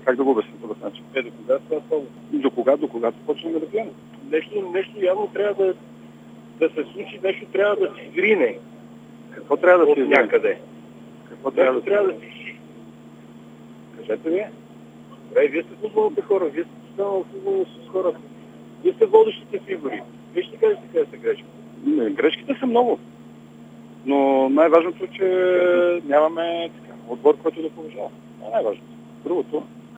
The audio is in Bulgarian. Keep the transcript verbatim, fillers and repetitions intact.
Как да го обясня по този начин? Е, до кога това става? До кога, до когато почнем да пием? Нещо, нещо явно трябва да, да се случи, нещо трябва да си зрине. Какво трябва да От си някъде. Какво трябва Нещо да трябва да си... Кажете ви. Добре, вие сте футболните хора, вие сте станали футболно с хората. Вие сте водещите фигури. Вие ще кажете къде са грешки. Не, грешките са много. Но най-важното е, че нямаме така, отбор, който да поважава. Това е най-важното. Другото